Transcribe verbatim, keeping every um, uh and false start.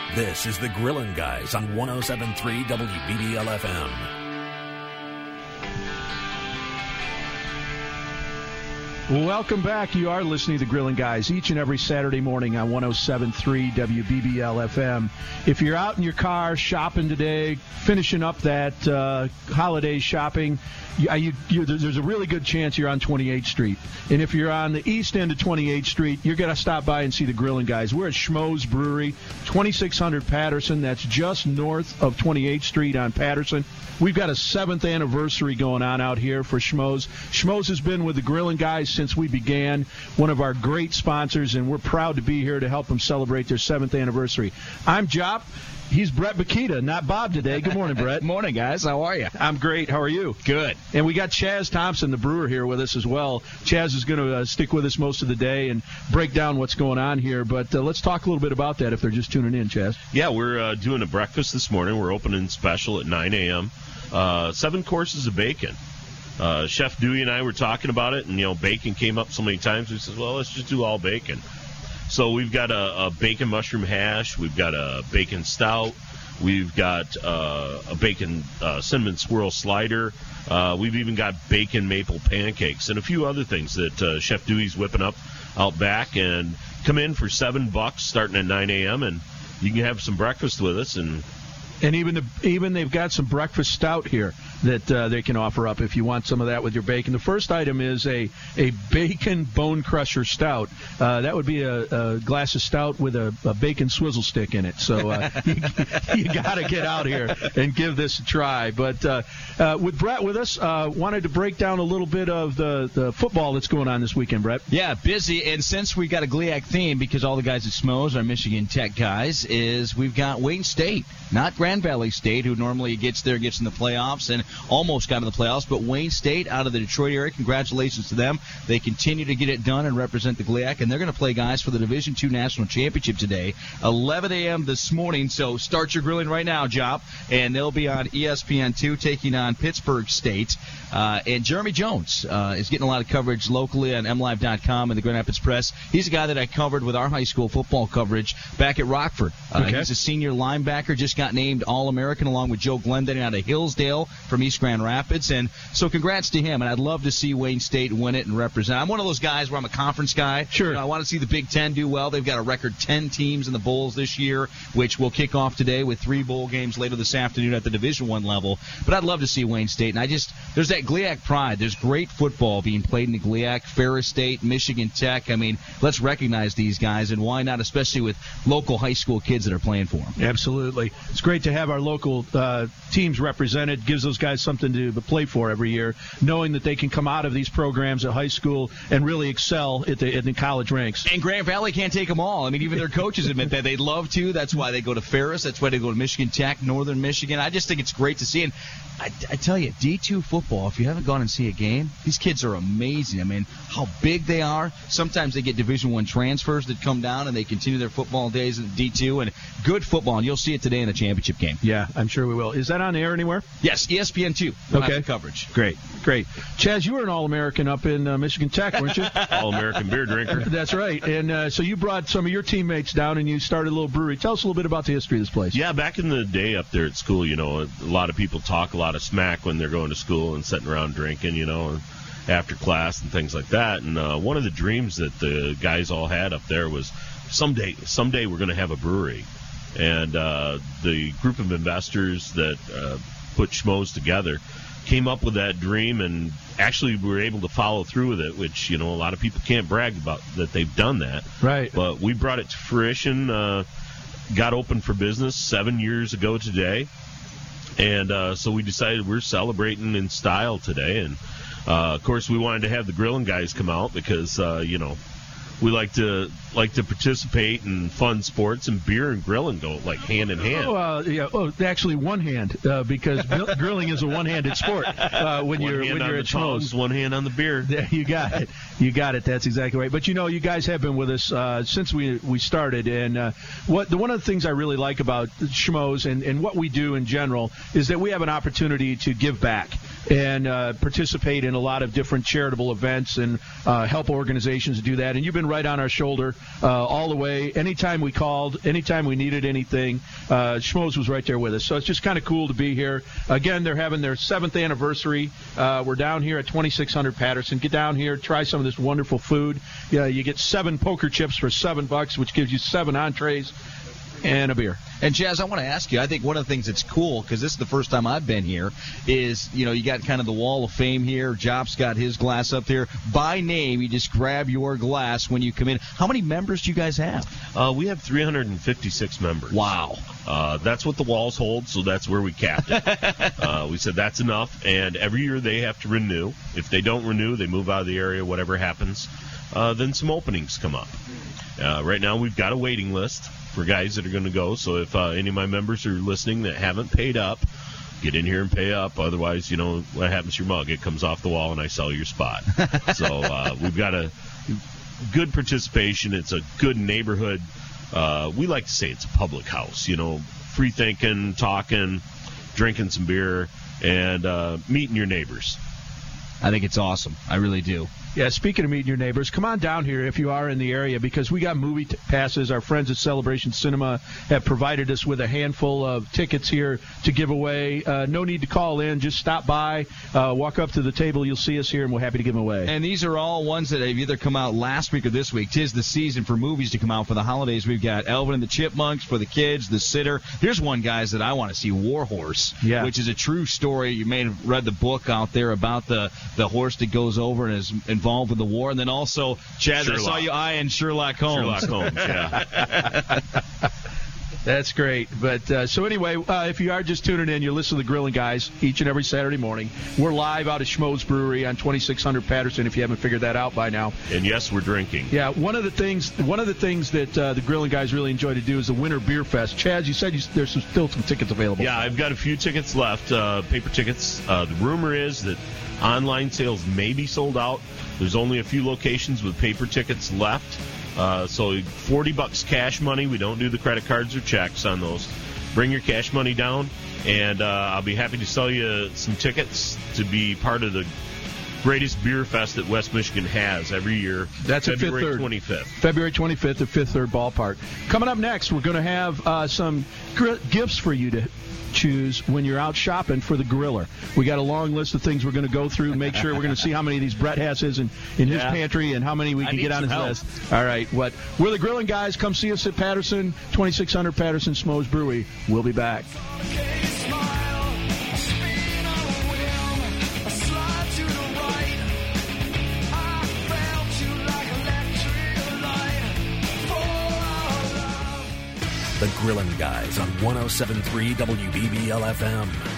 This is the Grillin' Guys on one oh seven point three W B B L F M. Welcome back. You are listening to the Grillin' Guys each and every Saturday morning on one oh seven point three W B B L F M. If you're out in your car shopping today, finishing up that uh, holiday shopping, you, you, you, there's a really good chance you're on twenty-eighth Street. And if you're on the east end of twenty-eighth Street, you're going to stop by and see the Grillin' Guys. We're at Schmoes Brewery, twenty-six hundred Patterson. That's just north of twenty-eighth Street on Patterson. We've got a seventh anniversary going on out here for Schmoes. Schmoes has been with the Grillin' Guys since we began, one of our great sponsors, and we're proud to be here to help them celebrate their seventh anniversary. I'm Jop. He's Brett Bakita, not Bob today. Good morning, Brett. Good morning, guys. How are you? I'm great. How are you? Good. And we got Chaz Thompson, the brewer, here with us as well. Chaz is going to uh, stick with us most of the day and break down what's going on here. But uh, let's talk a little bit about that if they're just tuning in, Chaz. Yeah, we're uh, doing a breakfast this morning. We're opening special at nine a.m. Uh, seven courses of bacon. Uh, Chef Dewey and I were talking about it, and, you know, bacon came up so many times. We said, well, let's just do all bacon. So we've got a, a bacon mushroom hash. We've got a bacon stout. We've got uh, a bacon uh, cinnamon swirl slider. Uh, we've even got bacon maple pancakes and a few other things that uh, Chef Dewey's whipping up out back. And come in for seven bucks starting at nine a.m., and you can have some breakfast with us. And And even the, even they've got some breakfast stout here that uh, they can offer up if you want some of that with your bacon. The first item is a, a bacon bone crusher stout. Uh, that would be a, a glass of stout with a, a bacon swizzle stick in it. So uh, you, you got to get out here and give this a try. But uh, uh, with Brett with us, uh, wanted to break down a little bit of the, the football that's going on this weekend, Brett. Yeah, busy. And since we got a G L I A C theme, because all the guys at Schmoes are Michigan Tech guys, is we've got Wayne State, not Grand Valley State, who normally gets there, gets in the playoffs, and almost got in the playoffs, but Wayne State out of the Detroit area, congratulations to them. They continue to get it done and represent the G L I A C, and they're going to play guys for the Division two National Championship today, eleven a.m. this morning, so start your grilling right now, Jop, and they'll be on E S P N two taking on Pittsburgh State. Uh, and Jeremy Jones uh, is getting a lot of coverage locally on M Live dot com and the Grand Rapids Press. He's a guy that I covered with our high school football coverage back at Rockford. Uh, okay. He's a senior linebacker, just got named All-American along with Joe Glendon out of Hillsdale from East Grand Rapids. And so congrats to him, and I'd love to see Wayne State win it and represent. I'm one of those guys where I'm a conference guy. Sure. You know, I want to see the Big Ten do well. They've got a record ten teams in the bowls this year, which will kick off today with three bowl games later this afternoon at the Division One level. But I'd love to see Wayne State. And I just, there's that G L I A C pride. There's great football being played in the G L I A C, Ferris State, Michigan Tech. I mean, let's recognize these guys, and why not, especially with local high school kids that are playing for them. Absolutely. It's great to have our local uh, teams represented. Gives those guys something to play for every year, knowing that they can come out of these programs at high school and really excel at the, at the college ranks. And Grand Valley can't take them all. I mean, even their coaches admit that they'd love to. That's why they go to Ferris. That's why they go to Michigan Tech, Northern Michigan. I just think it's great to see. And I, I tell you, D two football, if you haven't gone and see a game, these kids are amazing. I mean, how big they are. Sometimes they get Division One transfers that come down and they continue their football days in D two. And good football, and you'll see it today in the championship game. Yeah, I'm sure we will. Is that on the air anywhere? Yes, E S P N two. Okay. Coverage. Great, great. Chaz, you were an All-American up in uh, Michigan Tech, weren't you? All-American beer drinker. That's right. And uh, so you brought some of your teammates down and you started a little brewery. Tell us a little bit about the history of this place. Yeah, back in the day up there at school, you know, a lot of people talk a lot of smack when they're going to school and sitting around drinking, you know, and after class and things like that. And uh, one of the dreams that the guys all had up there was someday, someday we're going to have a brewery. And uh, the group of investors that uh, put Schmoes together came up with that dream, and actually were able to follow through with it, which, you know, a lot of people can't brag about that they've done that. Right. But we brought it to fruition, uh, got open for business seven years ago today. And uh, so we decided we're celebrating in style today. And, uh, of course, we wanted to have the Grillin' Guys come out because, uh, you know, we like to like to participate in fun sports, and beer and grilling go like hand in hand. Oh, uh, yeah. Oh, actually, one hand uh, because grilling is a one-handed sport. Uh, when one you're hand when on you're the at tongs, Schmoes, one hand on the beer. Yeah, you got it. You got it. That's exactly right. But you know, you guys have been with us uh, since we we started, and uh, what the one of the things I really like about Schmoes and and what we do in general is that we have an opportunity to give back. and uh, participate in a lot of different charitable events and uh, help organizations do that. And you've been right on our shoulder uh, all the way. Anytime we called, anytime we needed anything, uh, Schmoes was right there with us. So it's just kind of cool to be here. Again, they're having their seventh anniversary. Uh, we're down here at twenty-six hundred Patterson. Get down here, try some of this wonderful food. Yeah, you get seven poker chips for seven bucks, which gives you seven entrees and a beer. And, Jazz, I want to ask you, I think one of the things that's cool, because this is the first time I've been here, is, you know, you got kind of the wall of fame here. Jop's got his glass up there. By name, you just grab your glass when you come in. How many members do you guys have? Uh, we have three hundred fifty-six members. Wow. Uh, that's what the walls hold, so that's where we capped it. uh, we said that's enough, and every year they have to renew. If they don't renew, they move out of the area, whatever happens. Uh, then some openings come up. Uh, right now we've got a waiting list for guys that are going to go. So if uh, any of my members are listening that haven't paid up, get in here and pay up. Otherwise, you know, what happens to your mug? It comes off the wall and I sell your spot. So uh, we've got a good participation. It's a good neighborhood. Uh, we like to say it's a public house, you know, free thinking, talking, drinking some beer, and uh, meeting your neighbors. I think it's awesome. I really do. Yeah, speaking of meeting your neighbors, come on down here if you are in the area, because we got movie t- passes. Our friends at Celebration Cinema have provided us with a handful of tickets here to give away. Uh, no need to call in. Just stop by, uh, walk up to the table. You'll see us here, and we're happy to give them away. And these are all ones that have either come out last week or this week. 'Tis the season for movies to come out for the holidays. We've got Alvin and the Chipmunks for the kids, The Sitter. Here's one, guys, that I want to see, War Horse, yeah. which is a true story. You may have read the book out there about the, the horse that goes over and is involved with the war. And then also, Chaz, Sherlock. I saw you eyeing Sherlock Holmes. Sherlock Holmes, yeah. That's great. But uh, so anyway, uh, if you are just tuning in, you're listening to the Grilling Guys each and every Saturday morning. We're live out of Schmoes Brewery on twenty-six hundred Patterson, if you haven't figured that out by now. And yes, we're drinking. Yeah, one of the things one of the things that uh, the Grilling Guys really enjoy to do is the Winter Beer Fest. Chaz, you said you, there's some, still some tickets available. Yeah, I've got a few tickets left, uh, paper tickets. Uh, the rumor is that online sales may be sold out. There's only a few locations with paper tickets left. Uh, so forty bucks cash money. We don't do the credit cards or checks on those. Bring your cash money down, and uh, I'll be happy to sell you some tickets to be part of the greatest beer fest that West Michigan has every year. That's February twenty-fifth. February twenty-fifth at Fifth Third Ballpark. Coming up next, we're going to have uh, some gr- gifts for you to choose when you're out shopping for the griller. We got a long list of things we're going to go through, make sure we're going to see how many of these Brett has in, in his yeah. pantry and how many we can get on his help. list. All right, what? We're the Grilling Guys. Come see us at Patterson, twenty-six hundred Patterson Schmoes Brewery. We'll be back. The Grilling Guys on one oh seven point three W B B L F M.